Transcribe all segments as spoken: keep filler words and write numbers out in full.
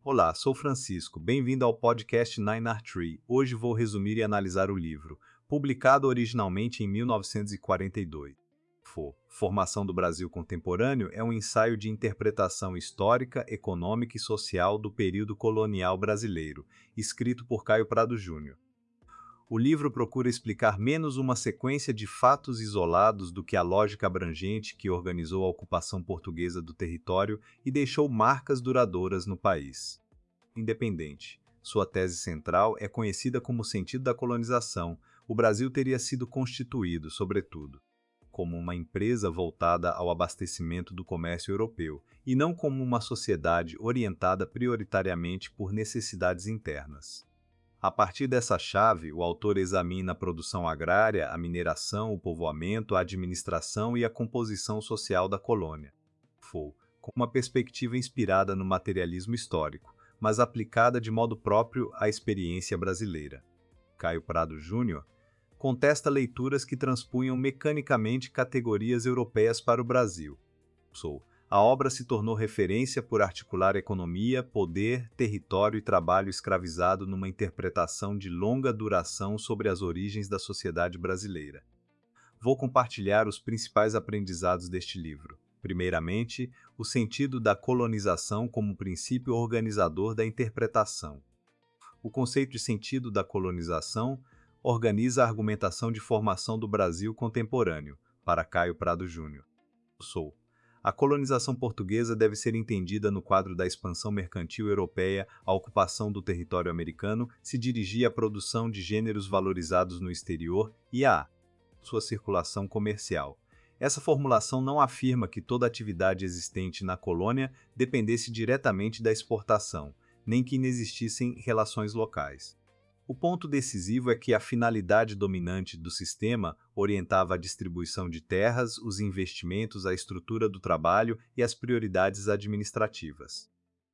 Olá, sou Francisco. Bem-vindo ao podcast Nine R Tree. Hoje vou resumir e analisar o livro, publicado originalmente em mil novecentos e quarenta e dois. For, Formação do Brasil Contemporâneo é um ensaio de interpretação histórica, econômica e social do período colonial brasileiro, escrito por Caio Prado Júnior O livro procura explicar menos uma sequência de fatos isolados do que a lógica abrangente que organizou a ocupação portuguesa do território e deixou marcas duradouras no país. Independente. Sua tese central é conhecida como o sentido da colonização. O Brasil teria sido constituído, sobretudo, como uma empresa voltada ao abastecimento do comércio europeu, e não como uma sociedade orientada prioritariamente por necessidades internas. A partir dessa chave, o autor examina a produção agrária, a mineração, o povoamento, a administração e a composição social da colônia. Fou, com uma perspectiva inspirada no materialismo histórico, mas aplicada de modo próprio à experiência brasileira. Caio Prado Júnior contesta leituras que transpunham mecanicamente categorias europeias para o Brasil. Sou. A obra se tornou referência por articular economia, poder, território e trabalho escravizado numa interpretação de longa duração sobre as origens da sociedade brasileira. Vou compartilhar os principais aprendizados deste livro. Primeiramente, o sentido da colonização como princípio organizador da interpretação. O conceito de sentido da colonização organiza a argumentação de formação do Brasil contemporâneo, para Caio Prado Júnior Sou. A colonização portuguesa deve ser entendida no quadro da expansão mercantil europeia. A ocupação do território americano se dirigia à produção de gêneros valorizados no exterior e à sua circulação comercial. Essa formulação não afirma que toda atividade existente na colônia dependesse diretamente da exportação, nem que inexistissem relações locais. O ponto decisivo é que a finalidade dominante do sistema orientava a distribuição de terras, os investimentos, a estrutura do trabalho e as prioridades administrativas.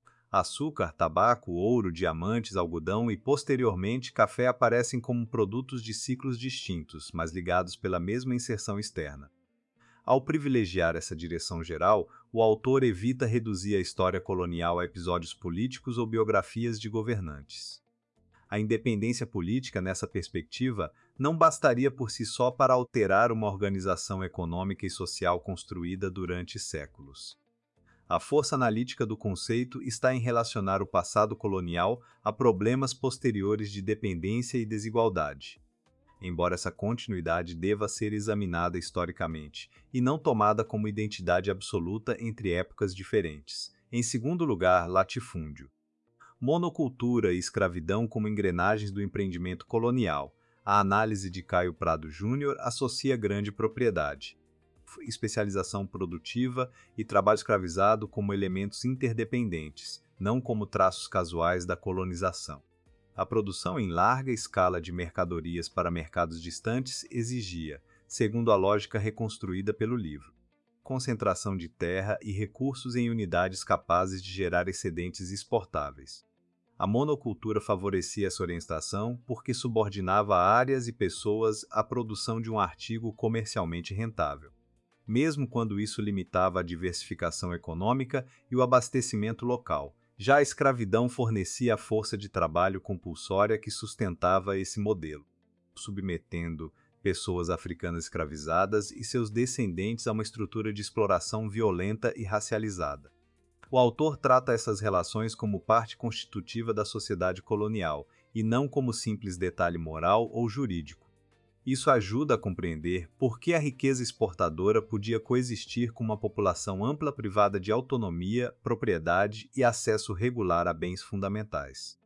Açúcar, tabaco, ouro, diamantes, algodão e, posteriormente, café aparecem como produtos de ciclos distintos, mas ligados pela mesma inserção externa. Ao privilegiar essa direção geral, o autor evita reduzir a história colonial a episódios políticos ou biografias de governantes. A independência política, nessa perspectiva, não bastaria por si só para alterar uma organização econômica e social construída durante séculos. A força analítica do conceito está em relacionar o passado colonial a problemas posteriores de dependência e desigualdade. Embora essa continuidade deva ser examinada historicamente, e não tomada como identidade absoluta entre épocas diferentes. Em segundo lugar, latifúndio. Monocultura e escravidão como engrenagens do empreendimento colonial. A análise de Caio Prado Júnior associa grande propriedade, especialização produtiva e trabalho escravizado como elementos interdependentes, não como traços casuais da colonização. A produção em larga escala de mercadorias para mercados distantes exigia, segundo a lógica reconstruída pelo livro, concentração de terra e recursos em unidades capazes de gerar excedentes exportáveis. A monocultura favorecia essa orientação porque subordinava áreas e pessoas à produção de um artigo comercialmente rentável, mesmo quando isso limitava a diversificação econômica e o abastecimento local. Já a escravidão fornecia a força de trabalho compulsória que sustentava esse modelo, submetendo pessoas africanas escravizadas e seus descendentes a uma estrutura de exploração violenta e racializada. O autor trata essas relações como parte constitutiva da sociedade colonial, e não como simples detalhe moral ou jurídico. Isso ajuda a compreender por que a riqueza exportadora podia coexistir com uma população ampla privada de autonomia, propriedade e acesso regular a bens fundamentais.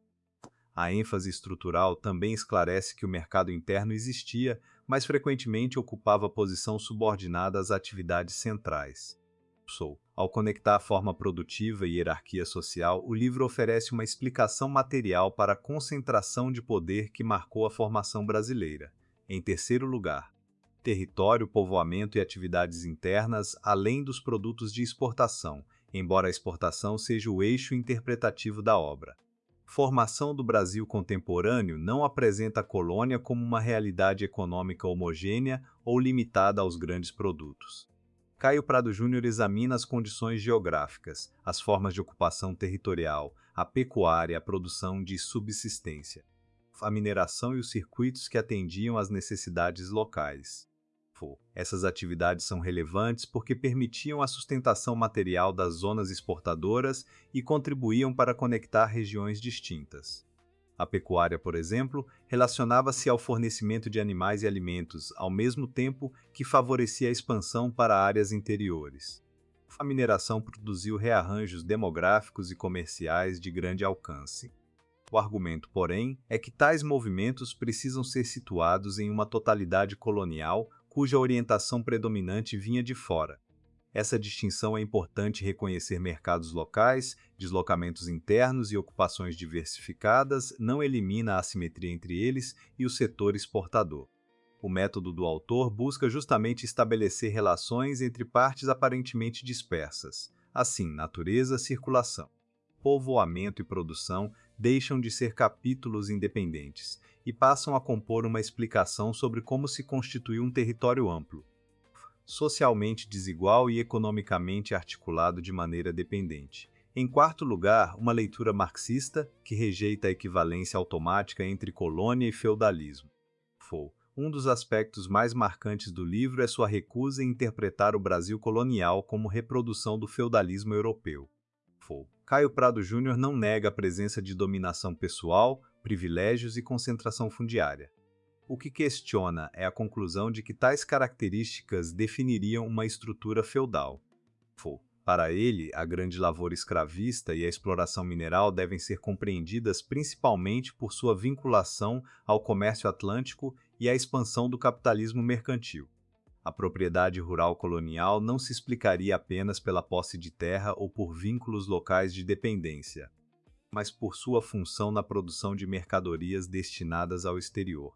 A ênfase estrutural também esclarece que o mercado interno existia, mas frequentemente ocupava posição subordinada às atividades centrais. Sou. Ao conectar a forma produtiva e hierarquia social, o livro oferece uma explicação material para a concentração de poder que marcou a formação brasileira. Em terceiro lugar, território, povoamento e atividades internas, além dos produtos de exportação, embora a exportação seja o eixo interpretativo da obra. Formação do Brasil contemporâneo não apresenta a colônia como uma realidade econômica homogênea ou limitada aos grandes produtos. Caio Prado Júnior examina as condições geográficas, as formas de ocupação territorial, a pecuária, a produção de subsistência, a mineração e os circuitos que atendiam às necessidades locais. Essas atividades são relevantes porque permitiam a sustentação material das zonas exportadoras e contribuíam para conectar regiões distintas. A pecuária, por exemplo, relacionava-se ao fornecimento de animais e alimentos, ao mesmo tempo que favorecia a expansão para áreas interiores. A mineração produziu rearranjos demográficos e comerciais de grande alcance. O argumento, porém, é que tais movimentos precisam ser situados em uma totalidade colonial cuja orientação predominante vinha de fora. Essa distinção é importante reconhecer mercados locais, deslocamentos internos e ocupações diversificadas não elimina a assimetria entre eles e o setor exportador. O método do autor busca justamente estabelecer relações entre partes aparentemente dispersas. Assim, natureza, circulação, povoamento e produção deixam de ser capítulos independentes e passam a compor uma explicação sobre como se constituiu um território amplo, socialmente desigual e economicamente articulado de maneira dependente. Em quarto lugar, uma leitura marxista que rejeita a equivalência automática entre colônia e feudalismo. Um dos aspectos mais marcantes do livro é sua recusa em interpretar o Brasil colonial como reprodução do feudalismo europeu. Caio Prado Júnior não nega a presença de dominação pessoal, privilégios e concentração fundiária. O que questiona é a conclusão de que tais características definiriam uma estrutura feudal. Para ele, a grande lavoura escravista e a exploração mineral devem ser compreendidas principalmente por sua vinculação ao comércio atlântico e à expansão do capitalismo mercantil. A propriedade rural colonial não se explicaria apenas pela posse de terra ou por vínculos locais de dependência, mas por sua função na produção de mercadorias destinadas ao exterior.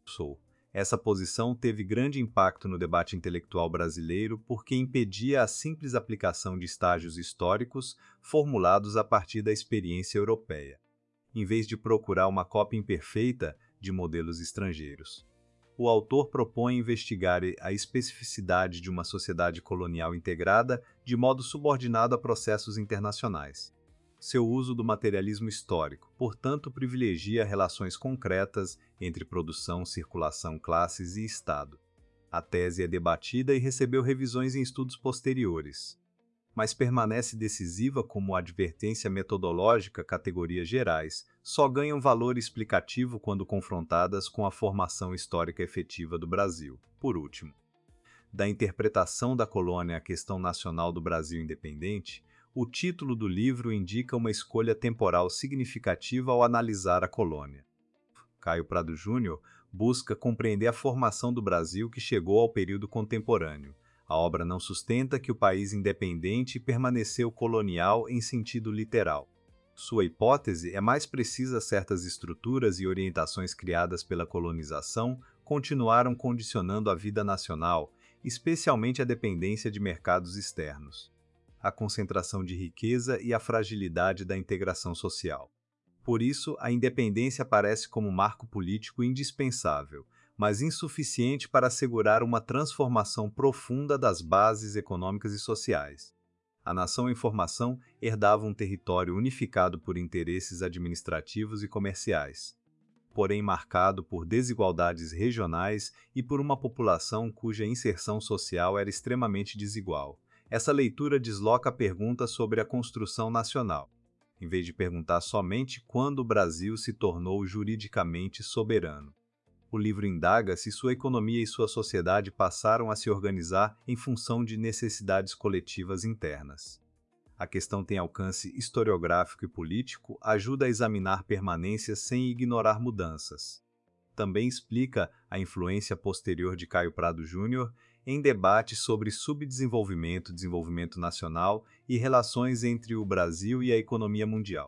Essa posição teve grande impacto no debate intelectual brasileiro porque impedia a simples aplicação de estágios históricos formulados a partir da experiência europeia, em vez de procurar uma cópia imperfeita de modelos estrangeiros. O autor propõe investigar a especificidade de uma sociedade colonial integrada de modo subordinado a processos internacionais. Seu uso do materialismo histórico, portanto, privilegia relações concretas entre produção, circulação, classes e Estado. A tese é debatida e recebeu revisões em estudos posteriores, mas permanece decisiva como advertência metodológica. Categorias gerais só ganham valor explicativo quando confrontadas com a formação histórica efetiva do Brasil. Por último, da interpretação da colônia à questão nacional do Brasil independente, o título do livro indica uma escolha temporal significativa ao analisar a colônia. Caio Prado Júnior busca compreender a formação do Brasil que chegou ao período contemporâneo. A obra não sustenta que o país independente permaneceu colonial em sentido literal. Sua hipótese é mais precisa: certas estruturas e orientações criadas pela colonização continuaram condicionando a vida nacional, especialmente a dependência de mercados externos, a concentração de riqueza e a fragilidade da integração social. Por isso, a independência aparece como marco político indispensável, mas insuficiente para assegurar uma transformação profunda das bases econômicas e sociais. A nação em formação herdava um território unificado por interesses administrativos e comerciais, porém marcado por desigualdades regionais e por uma população cuja inserção social era extremamente desigual. Essa leitura desloca a pergunta sobre a construção nacional, em vez de perguntar somente quando o Brasil se tornou juridicamente soberano. O livro indaga se sua economia e sua sociedade passaram a se organizar em função de necessidades coletivas internas. A questão tem alcance historiográfico e político, ajuda a examinar permanências sem ignorar mudanças. Também explica a influência posterior de Caio Prado Júnior em debates sobre subdesenvolvimento, desenvolvimento nacional e relações entre o Brasil e a economia mundial.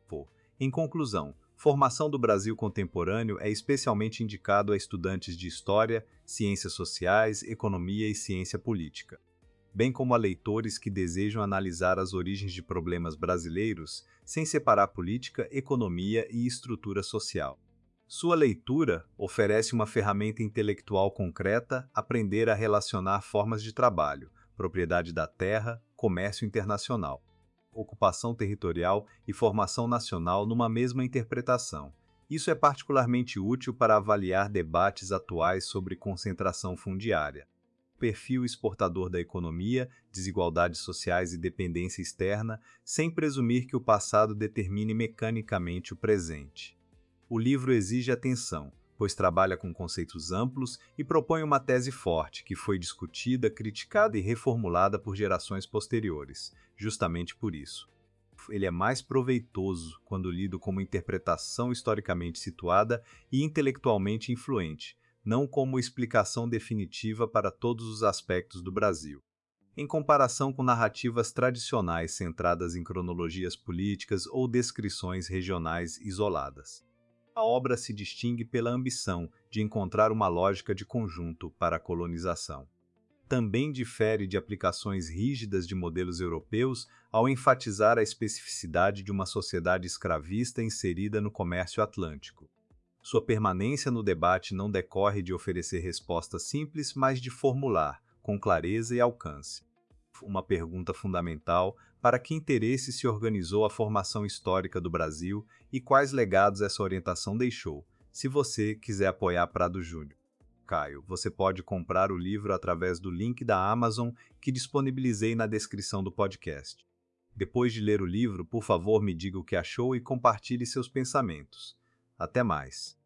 Em conclusão, formação do Brasil contemporâneo é especialmente indicado a estudantes de História, Ciências Sociais, Economia e Ciência Política, bem como a leitores que desejam analisar as origens de problemas brasileiros sem separar política, economia e estrutura social. Sua leitura oferece uma ferramenta intelectual concreta: aprender a relacionar formas de trabalho, propriedade da terra, comércio internacional, ocupação territorial e formação nacional numa mesma interpretação. Isso é particularmente útil para avaliar debates atuais sobre concentração fundiária, perfil exportador da economia, desigualdades sociais e dependência externa, sem presumir que o passado determine mecanicamente o presente. O livro exige atenção, pois trabalha com conceitos amplos e propõe uma tese forte que foi discutida, criticada e reformulada por gerações posteriores. Justamente por isso, ele é mais proveitoso quando lido como interpretação historicamente situada e intelectualmente influente, não como explicação definitiva para todos os aspectos do Brasil. Em comparação com narrativas tradicionais centradas em cronologias políticas ou descrições regionais isoladas, a obra se distingue pela ambição de encontrar uma lógica de conjunto para a colonização. Também difere de aplicações rígidas de modelos europeus ao enfatizar a especificidade de uma sociedade escravista inserida no comércio atlântico. Sua permanência no debate não decorre de oferecer respostas simples, mas de formular, com clareza e alcance, uma pergunta fundamental: para que interesse se organizou a formação histórica do Brasil e quais legados essa orientação deixou? Se você quiser apoiar Prado Júnior Caio, você pode comprar o livro através do link da Amazon que disponibilizei na descrição do podcast. Depois de ler o livro, por favor, me diga o que achou e compartilhe seus pensamentos. Até mais!